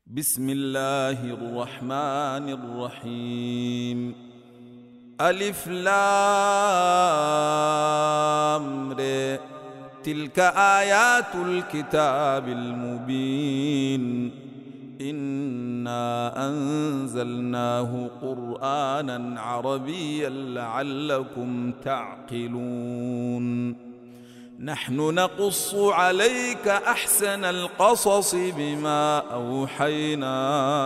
بسم الله الرحمن الرحيم. ألف لام ر. تلك آيات الكتاب المبين. إنا أنزلناه قرآنا عربيا لعلكم تعقلون. نحن نقص عليك أحسن القصص بما أوحينا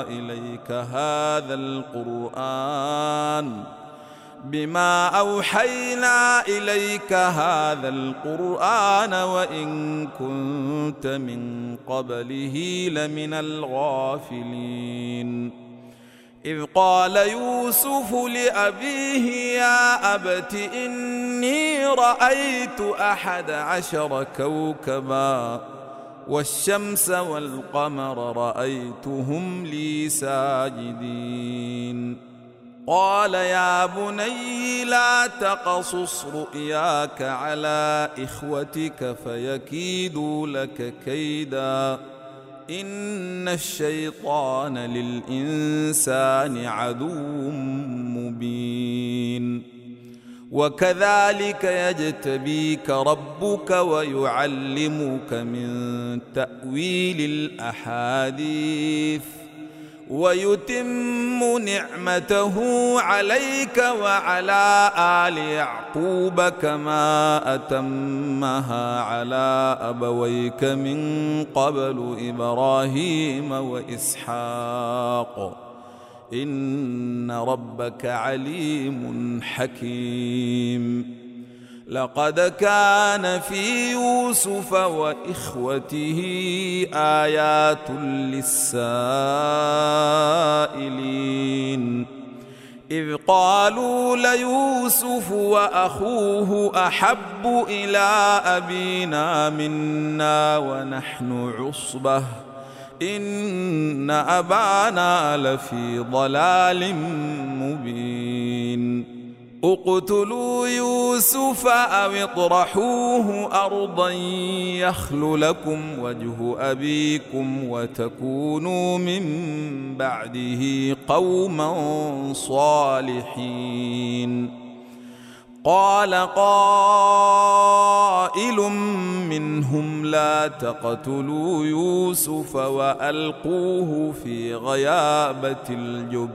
إليك هذا القرآن وإن كنت من قبله لمن الغافلين. إذ قال يوسف لأبيه يا أبت إني رأيت 11 كوكبا والشمس والقمر رأيتهم لي ساجدين. قال يا بني لا تقصص رؤياك على إخوتك فيكيدوا لك كيدا إن الشيطان للإنسان عدو مبين. وكذلك يجتبيك ربك ويعلمك من تأويل الأحاديث ويتم نعمته عليك وعلى آل يعقوب كما أتمها على أبويك من قبل إبراهيم وإسحاق إن ربك عليم حكيم. لقد كان في يوسف وإخوته آيات للسائلين إذ قالوا ليوسف وأخوه أحب إلى أبينا منا ونحن عصبة إن أبانا لفي ضلال مبين. اقتلوا يوسف أو اطرحوه أرضا يخل لكم وجه أبيكم وتكونوا من بعده قوما صالحين. قال قائل منهم لا تقتلوا يوسف وألقوه في غيابة الجب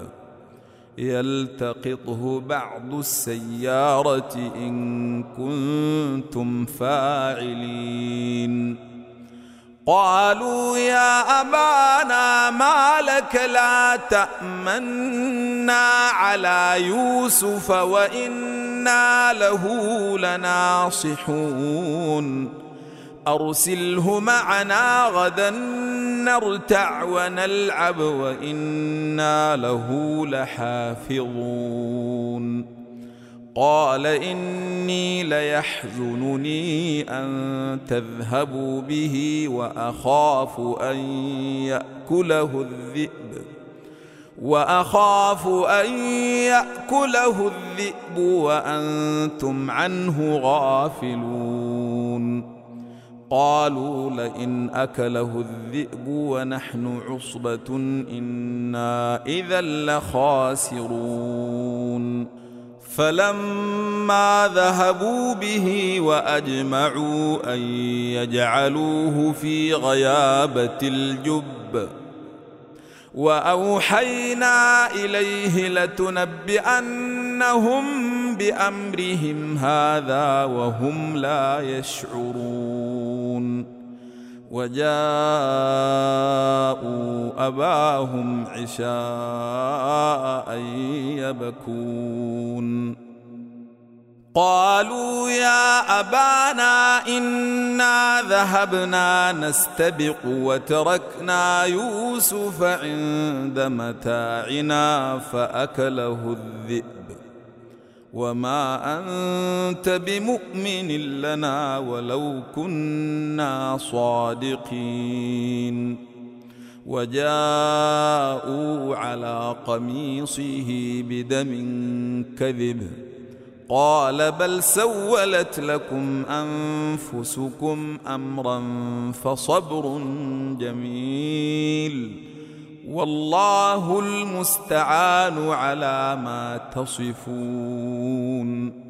يلتقطه بعض السيارة إن كنتم فاعلين. قالوا يا أبانا ما لك لا تأمنا على يوسف وإنا له لناصحون. أرسله معنا غدا نرتع ونلعب وإنا له لحافظون. قال إني ليحزنني أن تذهبوا به وأخاف أن يأكله الذئب وأنتم عنه غافلون. قالوا لئن أكله الذئب ونحن عصبة إنا إذا لخاسرون. فلما ذهبوا به وأجمعوا أن يجعلوه في غيابة الجب وأوحينا إليه لتنبئنهم بأمرهم هذا وهم لا يشعرون. وجاءوا أباهم عشاء يبكون. قالوا يا أبانا إنا ذهبنا نستبق وتركنا يوسف عند متاعنا فأكله الذئب وما أنت بمؤمن لنا ولو كنا صادقين. وجاءوا على قميصه بدم كذب قال بل سولت لكم أنفسكم أمرا فصبر جميل والله المستعان على ما تصفون.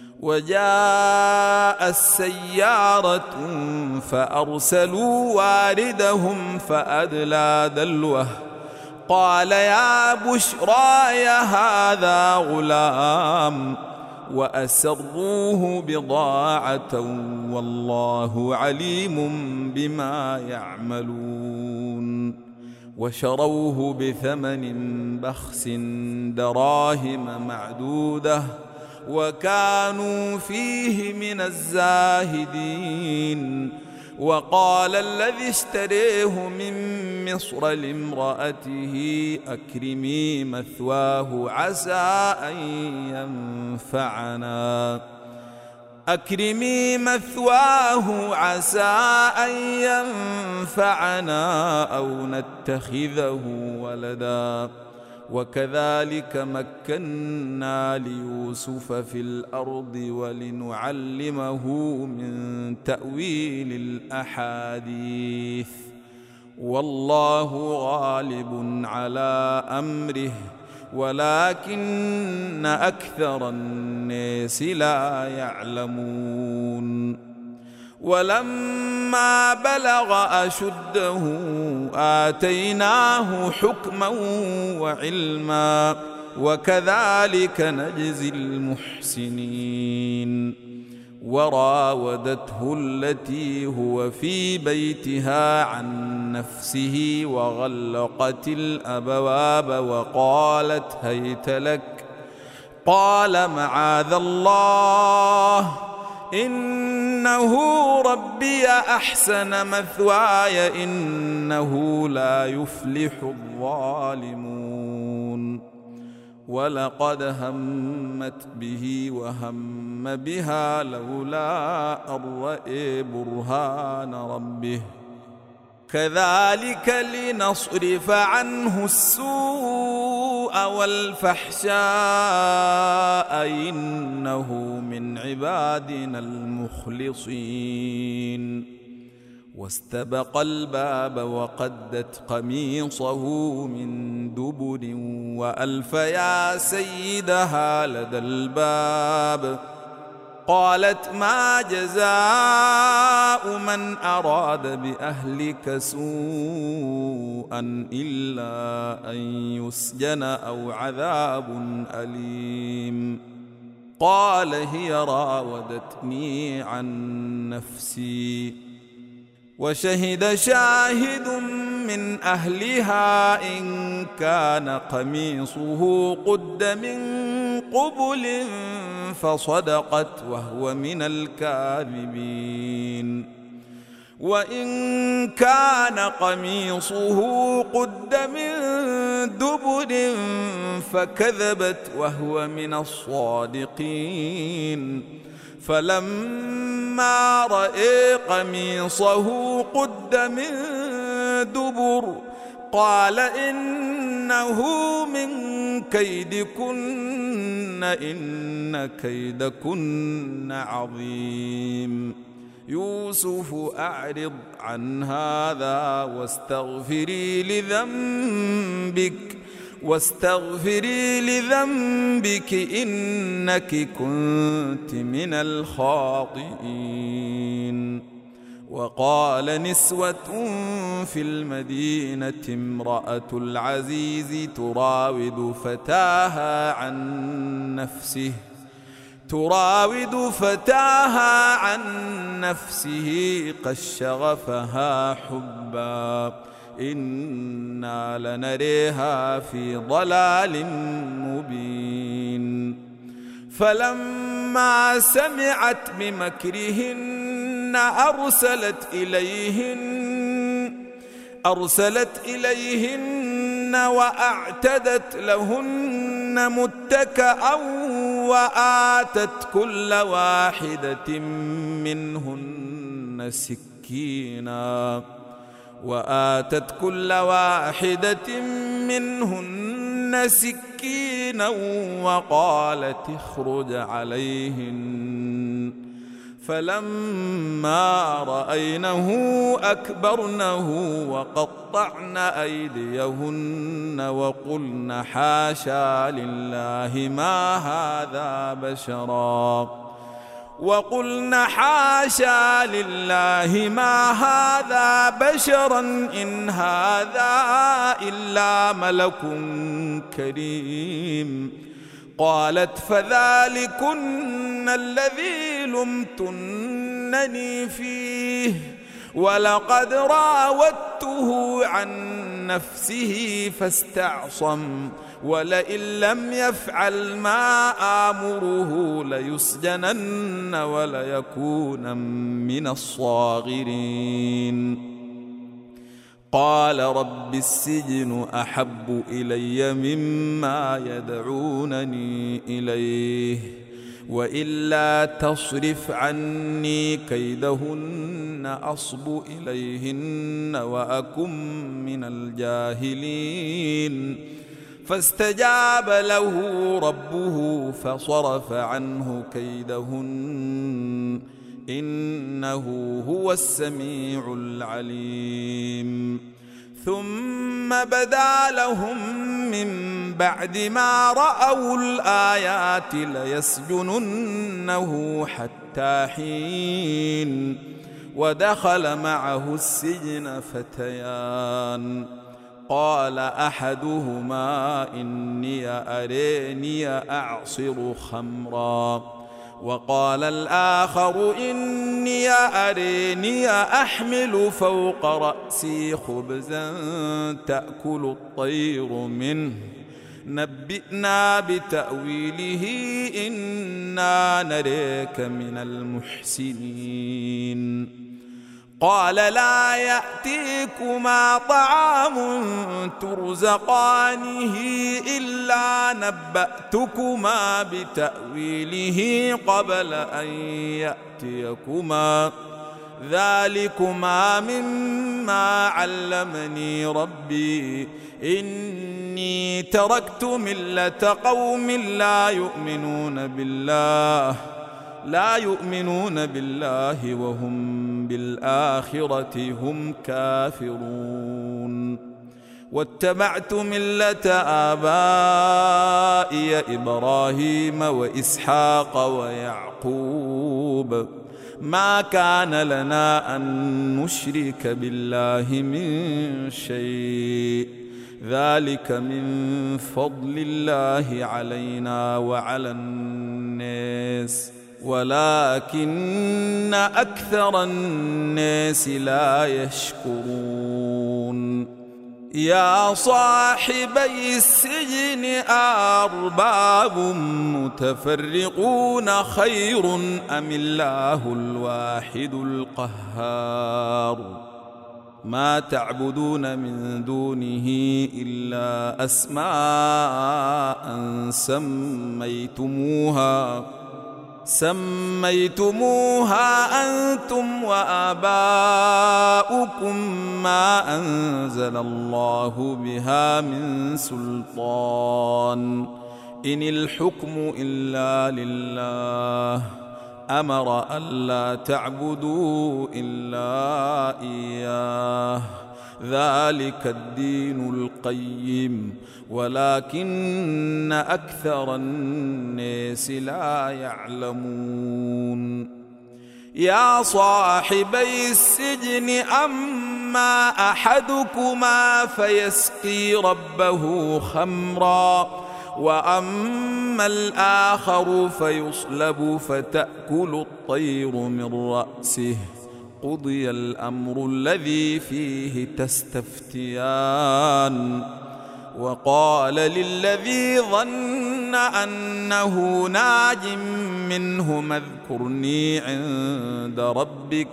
وجاء السيارة فأرسلوا واردهم فأدلى دلوه قال يا بشراي هذا غلام وأسروه بضاعة والله عليم بما يعملون. وشروه بثمن بخس دراهم معدودة وكانوا فيه من الزاهدين. وقال الذي اشتريه من مصر لامرأته أكرمي مثواه عسى أن ينفعنا أو نتخذه ولدا. وكذلك مكنا ليوسف في الأرض ولنعلمه من تأويل الأحاديث والله غالب على أمره ولكن أكثر الناس لا يعلمون. ولما بلغ أشده آتيناه حكما وعلما وكذلك نجزي المحسنين. وراودته التي هو في بيتها عن نفسه وغلقت الأبواب وقالت هيت لك قال معاذ الله إنه ربي أحسن مثواي إنه لا يفلح الظالمون. ولقد همت به وهم بها لولا أن رأى برهان ربه كذلك لنصرف عنه السوء والفحشاء إنه من عبادنا المخلصين. واستبق الباب وقدت قميصه من دبر وألف يا سيدها لدى الباب قالت ما جزاء من أراد بأهلك سوءا إلا أن يسجن أو عذاب أليم. قال هي راودتني عن نفسي. وشهد شاهد من أهلها إن كان قميصه قد من قبل فصدقت وهو من الكاذبين. وإن كان قميصه قد من دبر فكذبت وهو من الصادقين. فلما رأى قميصه قد من دبر قال إنه من كيدكن إن كيدكن عظيم. يوسف أعرض عن هذا واستغفري لذنبك إنك كنت من الخاطئين. وقال نسوة في المدينة امرأة العزيز تراود فتاها عن نفسه قد شغفها حبا إنا لنريها في ضلال مبين. فلما سمعت بمكرهن أرسلت إليهن وأعتدت لهن متكأ وآتت كل واحدة منهن سكينا وقالت اخرج عليهن فلما رأينه أكبرنه وقطعن أيديهن وقلن حاشا لله ما هذا بشرا إن هذا إلا ملك كريم. قالت فذلكن الذي لمتنني فيه ولقد راودته عن نفسه فاستعصم ولئن لم يفعل ما آمره ليسجنن وليكون من الصاغرين. قال رب السجن أحب إلي مما يدعونني إليه وإلا تصرف عني كيدهن أصب إليهن وأكن من الجاهلين. فاستجاب له ربه فصرف عنه كيدهن إنه هو السميع العليم. ثم بدا لهم من بعد ما رأوا الآيات ليسجننه حتى حين. ودخل معه السجن فتيان قال أحدهما إني أريني أعصر خمرا وقال الآخر إني أريني أحمل فوق رأسي خبزا تأكل الطير منه نبئنا بتأويله إنا نريك من المحسنين. قال لا يأتيكما طعام ترزقانه إلا نبأتكما بتأويله قبل أن يأتيكما ذلكما مما علمني ربي إني تركت ملة قوم لا يؤمنون بالله وهم بالآخرة هم كافرون. واتبعت ملة آبائي إبراهيم وإسحاق ويعقوب ما كان لنا أن نشرك بالله من شيء ذلك من فضل الله علينا وعلى الناس ولكن أكثر الناس لا يشكرون. يا صاحبي السجن أرباب متفرقون خير أم الله الواحد القهار. ما تعبدون من دونه إلا أسماء سميتموها أنتم وآباؤكم ما أنزل الله بها من سلطان إن الحكم إلا لله أمر ألا تعبدوا إلا إياه ذلك الدين القيم ولكن أكثر الناس لا يعلمون. يا صاحبي السجن أما أحدكما فيسقي ربه خمرا وأما الآخر فيصلب فتأكل الطير من رأسه قضي الأمر الذي فيه تستفتيان. وقال للذي ظن أنه ناج منه اذكرني عند ربك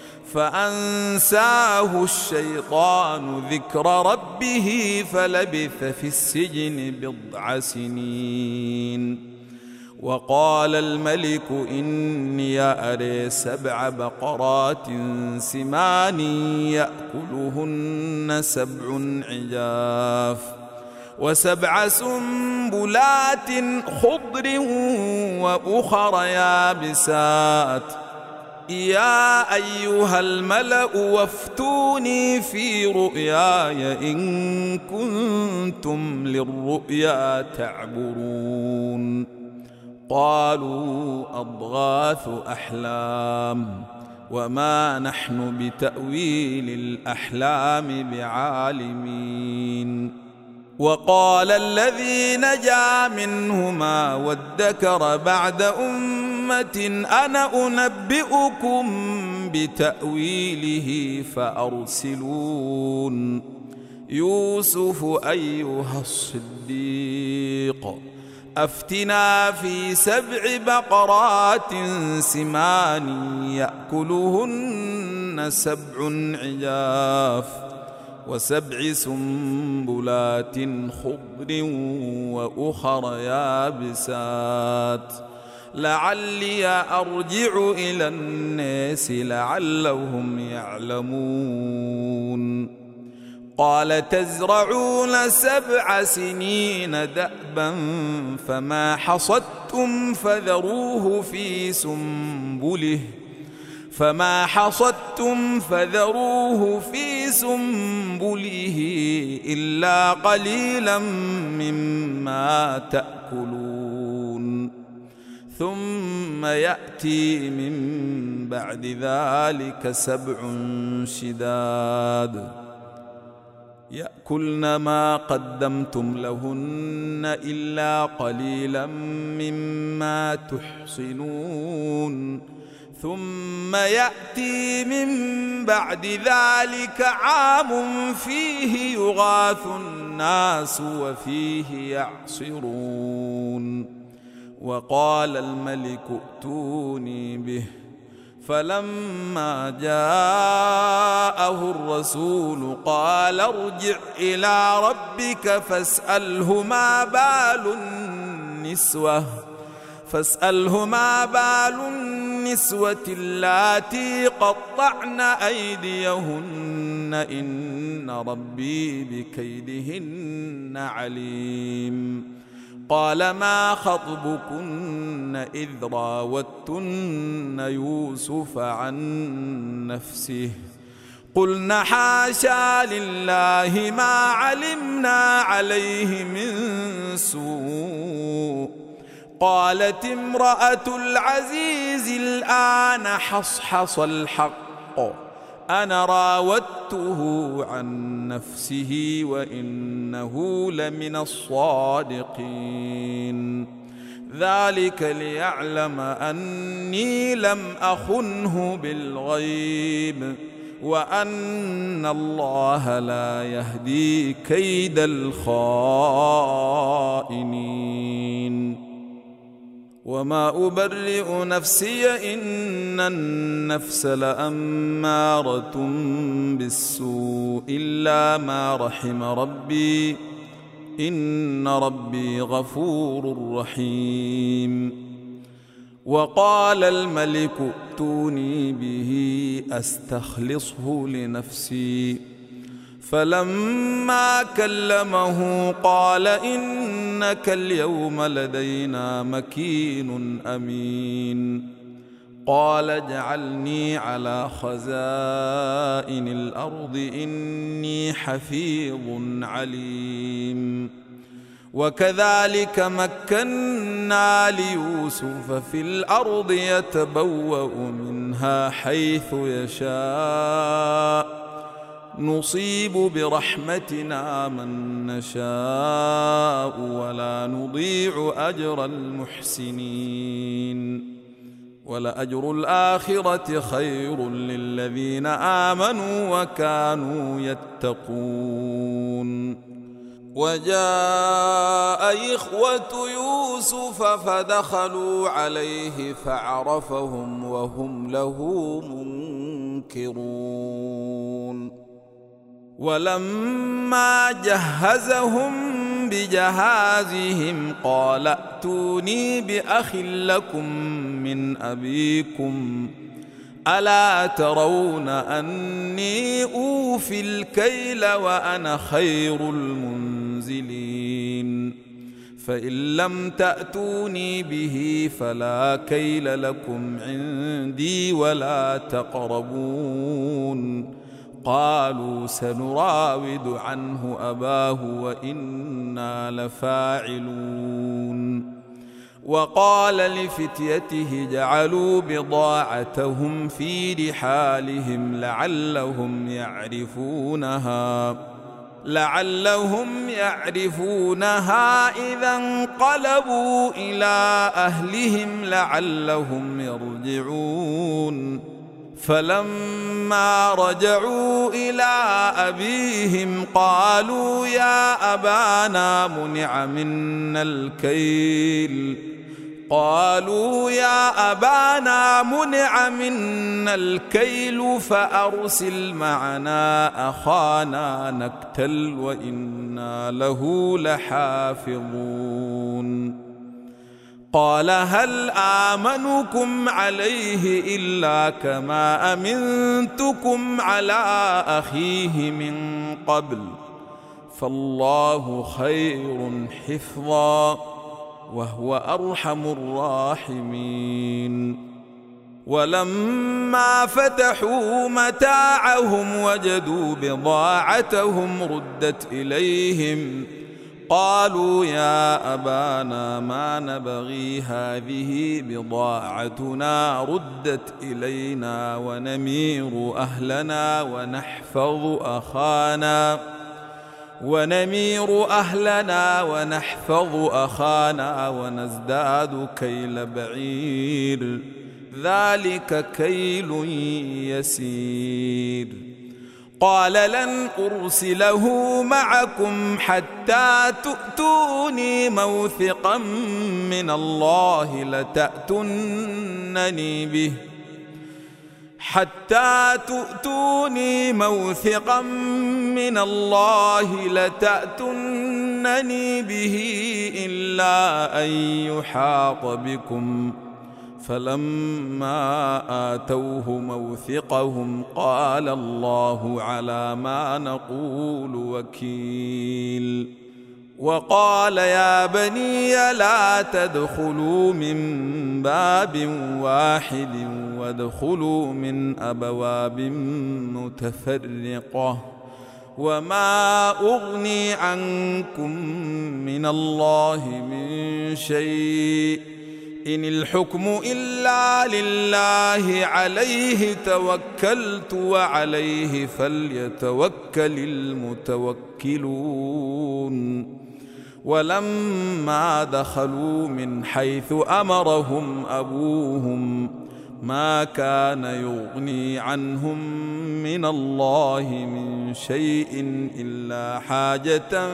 فأنساه الشيطان ذكر ربه فلبث في السجن 10 سنين. وقال الملك إني أري 7 بقرات سمان يأكلهن 7 عجاف و7 سنبلات خضر وأخر يابسات يا أيها الملأ وافتوني في رؤياي إن كنتم للرؤيا تعبرون قالوا أضغاث أحلام وما نحن بتأويل الأحلام بعالمين. وقال الذي نجا منهما وادكر بعد أمة أنا أنبئكم بتأويله فأرسلون يوسف أيها الصديق أفتنا في 7 بقرات سمان يأكلهن 7 عجاف و7 سنبلات خضر وأخر يابسات لعلي أرجع إلى الناس لعلهم يعلمون. قال تزرعون 7 سنين دأبا فما حصدتم فذروه في سنبله إلا قليلا مما تأكلون ثم يأتي من بعد ذلك 7 شداد يأكلن ما قدمتم لهن إلا قليلا مما تحصنون ثم يأتي من بعد ذلك عام فيه يغاث الناس وفيه يعصرون. وقال الملك ائتوني به فلما جاءه الرسول قال ارجع إلى ربك فاسأله ما بال النسوة اللاتي قطعن أيديهن إن ربي بكيدهن عليم. قال ما خطبكن إذ راوتن يوسف عن نفسه قلن حاشا لله ما علمنا عليه من سوء. قالت امرأة العزيز الآن حصحص الحق أنا راودته عن نفسه وإنه لمن الصادقين. ذلك ليعلم أني لم أخنه بالغيب وأن الله لا يهدي كيد الخائنين. وما أبرئ نفسي إن النفس لأمارة بالسوء إلا ما رحم ربي إن ربي غفور رحيم. وقال الملك ائتوني به أستخلصه لنفسي فلما كلمه قال إنك اليوم لدينا مكين أمين. قال اجعلني على خزائن الأرض إني حفيظ عليم. وكذلك مكنا ليوسف في الأرض يتبوأ منها حيث يشاء نصيب برحمتنا من نشاء ولا نضيع أجر المحسنين. ولأجر الآخرة خير للذين آمنوا وكانوا يتقون. وجاء إخوة يوسف فدخلوا عليه فعرفهم وهم له منكرون. ولما جهزهم بجهازهم قال ائتوني بأخ لكم من أبيكم ألا ترون أني أوفي الكيل وأنا خير المنزلين. فإن لم تأتوني به فلا كيل لكم عندي ولا تقربون. قالوا سنراود عنه أباه وإنا لفاعلون. وقال لفتيته جعلوا بضاعتهم في رحالهم لعلهم يعرفونها إذا انقلبوا إلى أهلهم لعلهم يرجعون. فلما رجعوا إلى أبيهم قالوا يا أبانا منع منا الكيل فأرسل معنا أخانا نكتل وإنا له لحافظون. قال هل آمنكم عليه إلا كما أمنتكم على أخيه من قبل فالله خير حفظا وهو أرحم الراحمين. ولما فتحوا متاعهم وجدوا بضاعتهم ردت إليهم قالوا يا أبانا ما نبغي هذه بضاعتنا ردت إلينا ونمير أهلنا ونحفظ أخانا ونزداد كيل بعير ذلك كيل يسير. قال لن أرسله معكم حتى تؤتوني موثقا من الله لتأتونني به إلا أن يحاط بكم. فلما آتوه موثقهم قال الله على ما نقول وكيل. وقال يا بني لا تدخلوا من باب واحد وادخلوا من أبواب متفرقة وما أغني عنكم من الله من شيء إن الحكم إلا لله عليه توكلت وعليه فليتوكل المتوكلون. ولما دخلوا من حيث أمرهم أبوهم ما كان يغني عنهم من الله من شيء إلا حاجة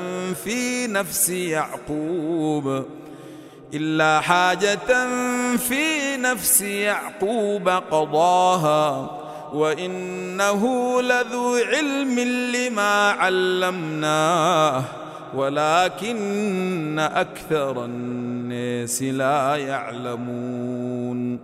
في نفس يعقوب قضاها وإنه لذو علم لما علمناه ولكن أكثر الناس لا يعلمون.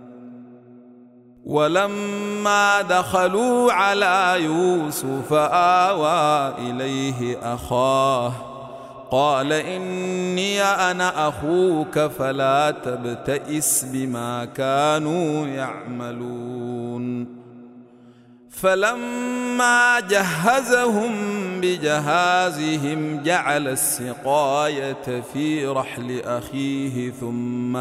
ولما دخلوا على يوسف آوى إليه أخاه قال إني أنا أخوك فلا تبتئس بما كانوا يعملون. فلما جهزهم بجهازهم جعل السقاية في رحل أخيه ثم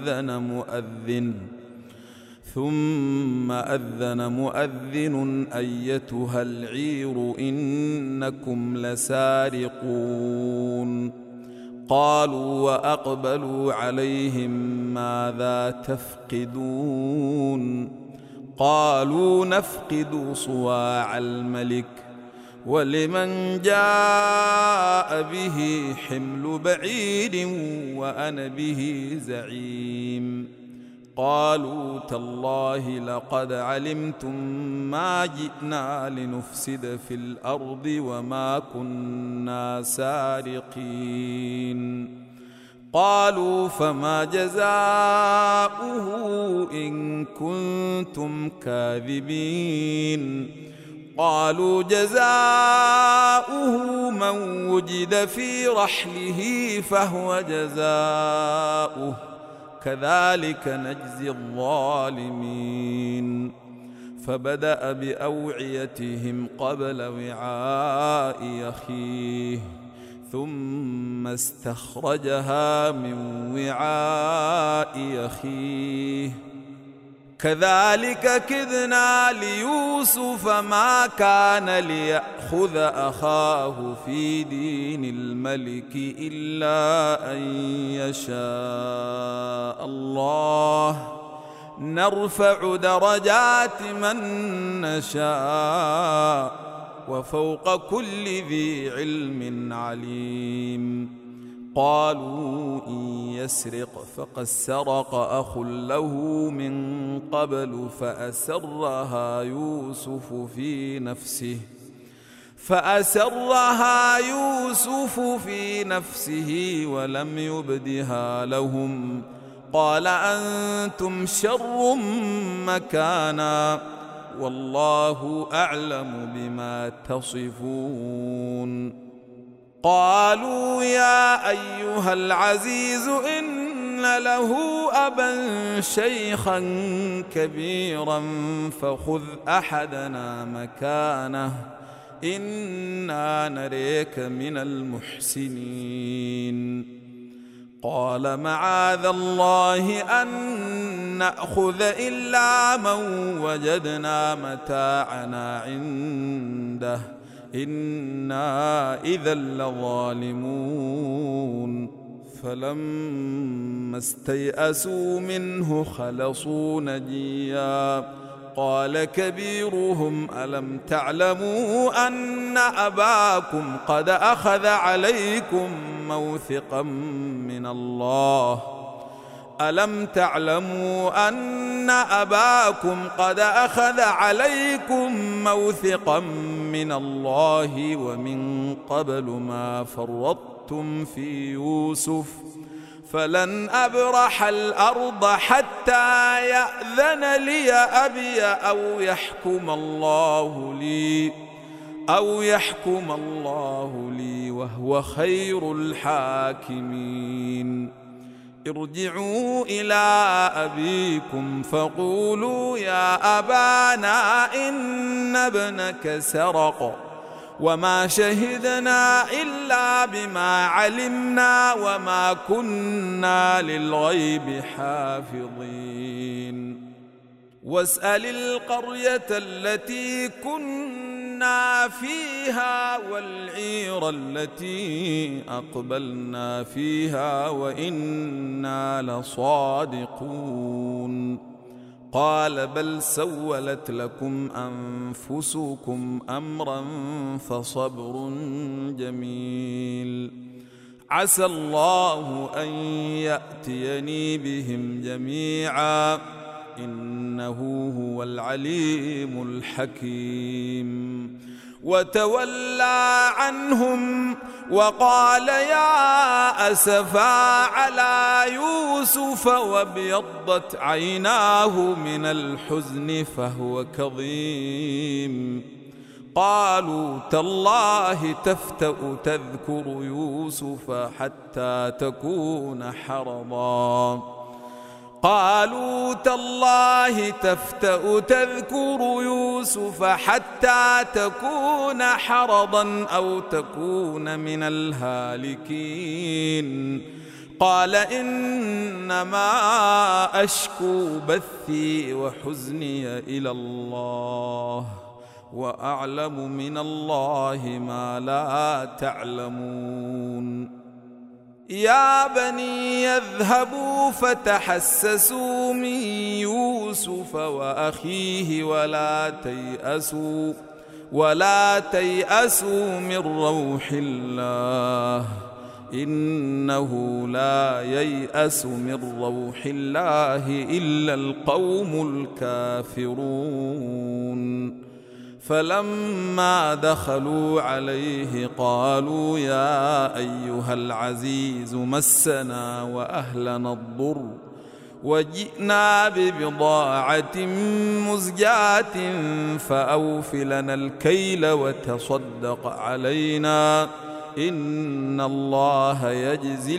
أذن مؤذن أيتها العير إنكم لسارقون. قالوا وأقبلوا عليهم ماذا تفقدون قالوا نفقد صواع الملك ولمن جاء به حمل بعير وأنا به زعيم. قالوا تالله لقد علمتم ما جئنا لنفسد في الأرض وما كنا سارقين. قالوا فما جزاؤه إن كنتم كاذبين. قالوا جزاؤه من من وجد في رحله فهو جزاؤه كذلك نجزي الظالمين. فبدأ بأوعيتهم قبل وعاء أخيه ثم استخرجها من وعاء أخيه كذلك كدنا ليوسف ما كان ليأخذ أخاه في دين الملك إلا أن يشاء الله نرفع درجات من نشاء وفوق كل ذي علم عليم. قالوا إن يسرق فقد سرق أخ له من قبل فأسرها يوسف في نفسه ولم يبدها لهم قال أنتم شر مكانا والله أعلم بما تصفون. قالوا يا أيها العزيز إن له أبا شيخا كبيرا فخذ أحدنا مكانه إنا نريك من المحسنين. قال معاذ الله أن نأخذ إلا من وجدنا متاعنا عنده إنا إذا لظالمون. فلما استيئسوا منه خلصوا نجيا قال كبيرهم ألم تعلموا أن أباكم قد أخذ عليكم موثقا من الله ألم تعلموا أن أباكم قد أخذ عليكم موثقا من الله ومن قبل ما فرطتم في يوسف فلن أبرح الأرض حتى يأذن لي أبي أو يحكم الله لي وهو خير الحاكمين. ارجعوا إلى أبيكم فقولوا يا أبانا إن ابنك سرق وما شهدنا إلا بما علمنا وما كنا للغيب حافظين. واسأل القرية التي كنا فيها والعير التي أقبلنا فيها وإنا لصادقون. قال بل سولت لكم أنفسكم أمرا فصبر جميل عسى الله أن يأتيني بهم جميعا إنه هو العليم الحكيم. وتولى عنهم وقال يا أسفا على يوسف وابيضت عيناه من الحزن فهو كظيم. قالوا تالله تفتأ تذكر يوسف حتى تكون حرضا قالوا تالله تفتأ تذكر يوسف حتى تكون حرضا أو تكون من الهالكين. قال إنما أشكو بثي وحزني إلى الله وأعلم من الله ما لا تعلمون. يا بني يذهبوا فتحسسوا من يوسف وأخيه ولا تيأسوا من روح الله إنه لا ييأس من روح الله إلا القوم الكافرون. فلما دخلوا عليه قالوا يا أيها العزيز مسنا وأهلنا الضر وجئنا ببضاعة مزجاة فأوف لنا الكيل وتصدق علينا إن الله يجزي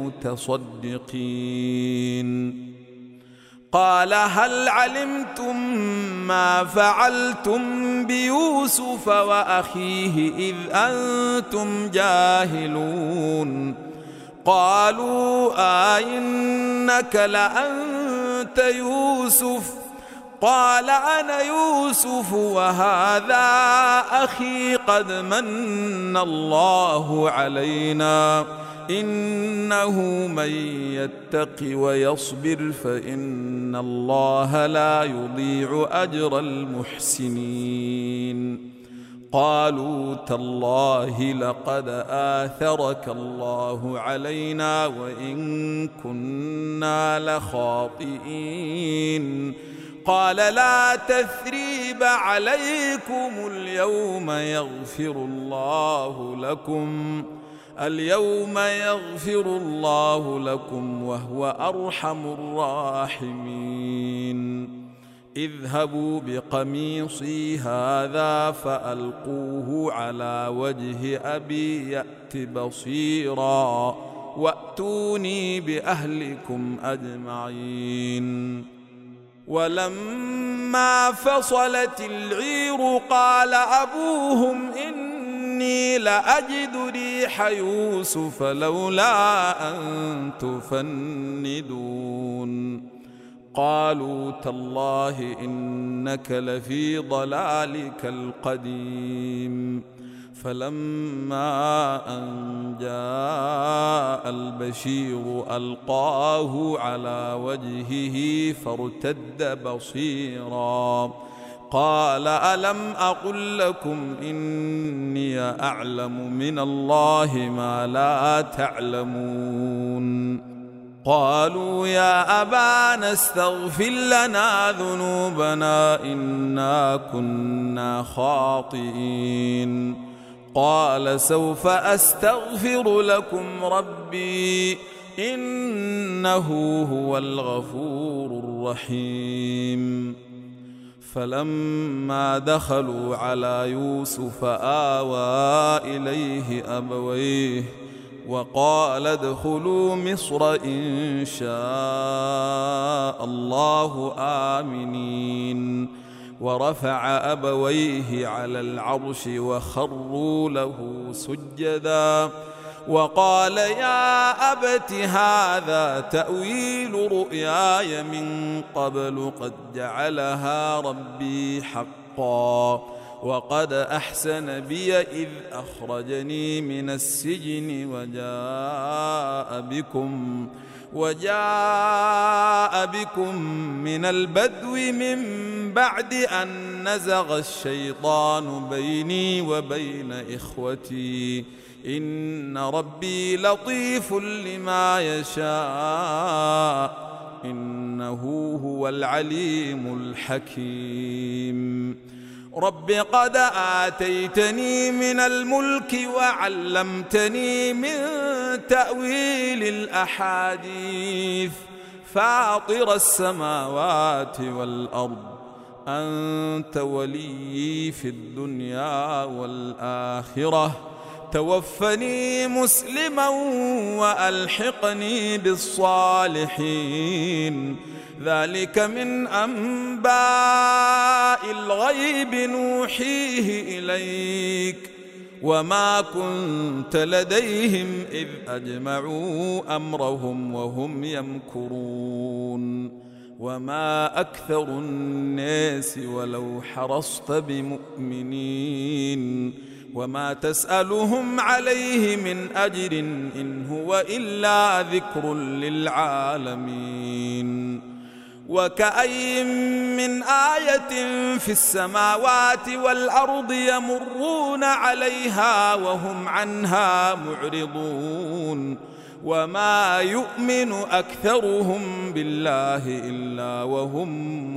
المتصدقين. قال هل علمتم ما فعلتم بيوسف وأخيه إذ أنتم جاهلون؟ قالوا أئنك لأنت يوسف؟ قال أنا يوسف وهذا أخي قد من الله علينا إنه من يتق ويصبر فإن الله لا يضيع أجر المحسنين. قالوا تالله لقد آثرك الله علينا وإن كنا لخاطئين. قال لا تثريب عليكم اليوم يغفر الله لكم وهو أرحم الراحمين. اذهبوا بقميصي هذا فألقوه على وجه أبي يأت بصيرا وأتوني بأهلكم أجمعين. ولما فصلت العير قال أبوهم إني لأجد ريح يوسف لولا أن تفندون. قالوا تالله إنك لفي ضلالك القديم. فلما أن جاء البشير ألقاه على وجهه فارتد بصيرا قال ألم أقل لكم إني أعلم من الله ما لا تعلمون؟ قالوا يا أبانا استغفر لنا ذنوبنا إنا كنا خاطئين. قال سوف أستغفر لكم ربي إنه هو الغفور الرحيم. فلما دخلوا على يوسف آوى إليه أبويه وقال ادخلوا مصر إن شاء الله آمنين. ورفع أبويه على العرش وخروا له سجدا وقال يا أبت هذا تأويل رؤياي من قبل قد جعلها ربي حقا وقد أحسن بي إذ أخرجني من السجن وجاء بكم من البدو من بعد أن نزغ الشيطان بيني وبين إخوتي إن ربي لطيف لما يشاء إنه هو العليم الحكيم. رب قد آتيتني من الملك وعلمتني من تأويل الأحاديث فاطر السماوات والأرض أنت ولي في الدنيا والآخرة توفني مسلما وألحقني بالصالحين. ذلك من أنباء الغيب نوحيه إليك وما كنت لديهم إذ أجمعوا أمرهم وهم يمكرون. وما أكثر الناس ولو حرصت بمؤمنين وما تسألهم عليه من أجر إن هو إلا ذكر للعالمين. وكأي من آية في السماوات والأرض يمرون عليها وهم عنها معرضون وما يؤمن أكثرهم بالله إلا وهم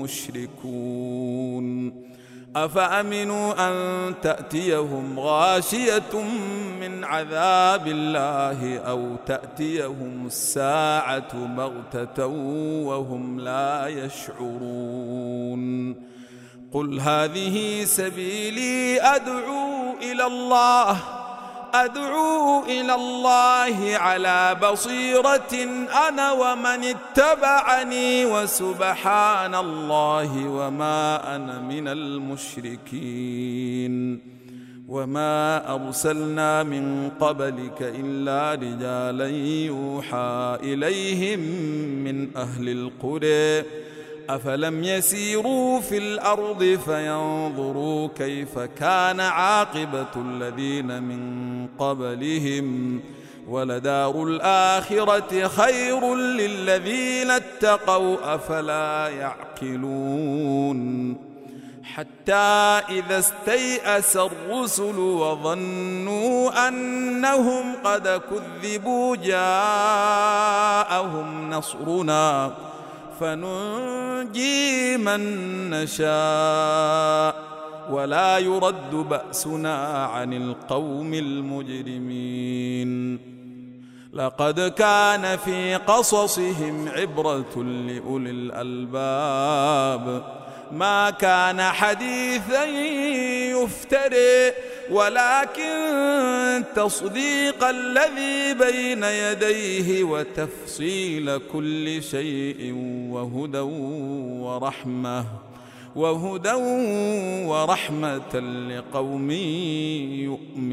مشركون. أفأمنوا أن تأتيهم غاشية من عذاب الله أو تأتيهم الساعة بغتة وهم لا يشعرون. قل هذه سبيلي أدعو إلى الله أدعو إلى الله على بصيرة أنا ومن اتبعني وسبحان الله وما أنا من المشركين وما أرسلنا من قبلك إلا رجالا يوحى إليهم من أهل القرى أفلم يسيروا في الأرض فينظروا كيف كان عاقبة الذين من قبلهم ولدار الآخرة خير للذين اتقوا أفلا يعقلون حتى إذا استيأس الرسل وظنوا أنهم قد كذبوا جاءهم نصرنا فننجي من نشاء ولا يرد بأسنا عن القوم المجرمين لقد كان في قصصهم عبرة لأولي الألباب ما كان حديثا يفترى ولكن تصديق الذي بين يديه وتفصيل كل شيء وهدى ورحمة لقوم يؤمنون.